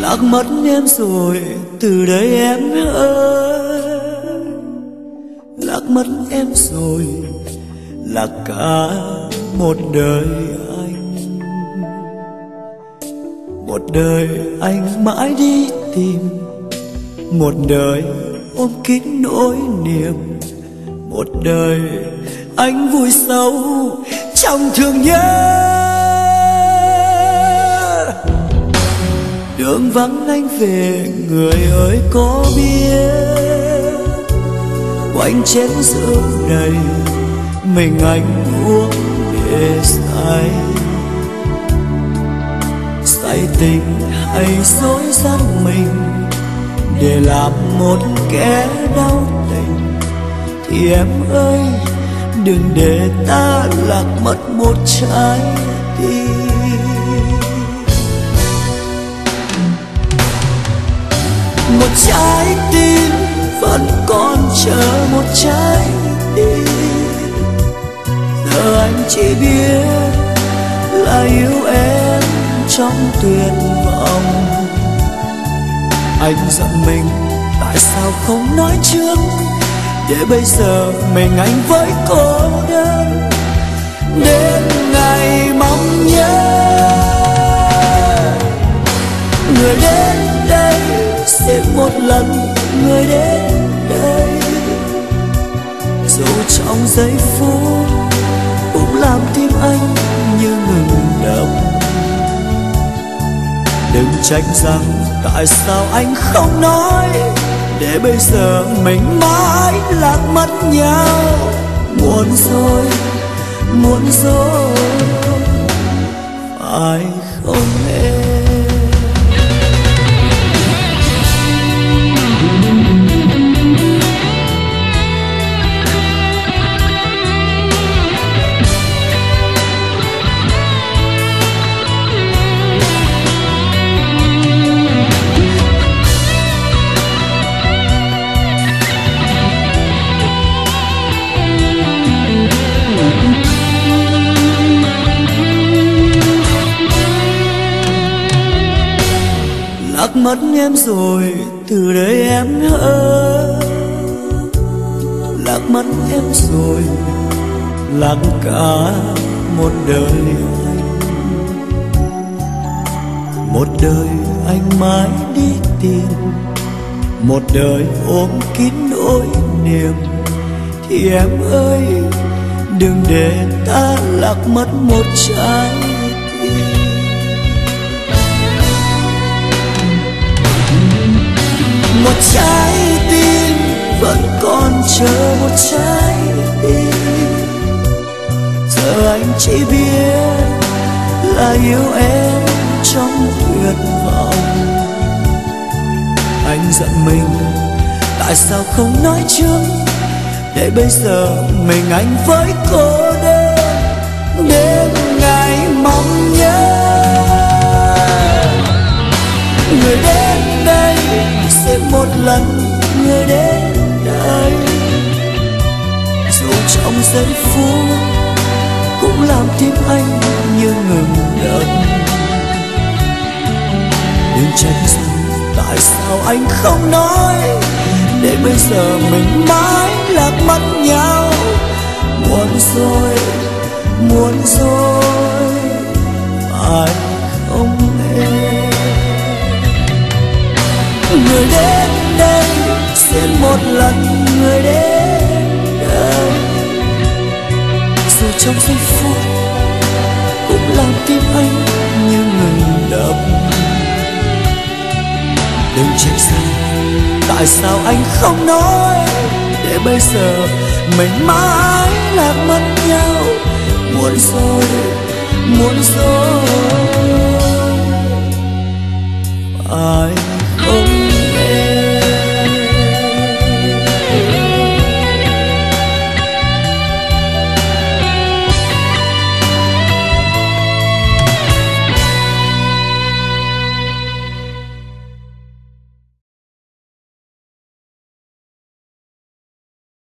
lạc mất em rồi, từ đây em ơi. Lạc mất em rồi, là cả một đời anh. Một đời anh mãi đi tìm, một đời ôm kín nỗi niềm. Một đời anh vui sâu trong thương nhớ. Đường vắng anh về, người ơi có biết quanh chén rượu đầy mình anh uống để say. Say tình hay dối gian mình để làm một kẻ đau tình, thì em ơi đừng để ta lạc mất một trái tim. Một trái tim vẫn còn chờ một trái tim. Giờ anh chỉ biết là yêu em trong tuyệt vọng. Anh giận mình tại sao không nói trước, để bây giờ mình anh với cô đơn. Đến ngày mong nhớ, người đến đây xin một lần, người đến đây dù trong giây phút cũng làm tim anh như ngừng đập. Đừng trách rằng tại sao anh không nói, để bây giờ mình mãi lạc mất nhau. Muộn rồi, muộn rồi, phải không em? Lạc mất em rồi, từ đây em ơi. Lạc mất em rồi, lạc cả một đời anh. Một đời anh mãi đi tìm, một đời ôm kín nỗi niềm. Thì em ơi đừng để ta lạc mất một trái tim. Một trái tim vẫn còn chờ một trái tim. Giờ anh chỉ biết là yêu em trong tuyệt vọng. Anh giận mình tại sao không nói trước, để bây giờ mình anh với cô đơn. Đến ngày mong nhớ, người đến đây xin một lần, người đến đây dù trong giây phút cũng làm tim anh như ngừng đập. Đừng trách rằng tại sao anh không nói, để bây giờ mình mãi lạc mất nhau. Muộn rồi, muộn rồi, phải không em? Người đến đây xin một lần, người đến đây dù trong giây phút cũng làm tim anh như ngừng đập. Đừng trách rằng tại sao anh không nói, để bây giờ mình mãi lạc mất nhau. Muộn rồi, muộn rồi, ai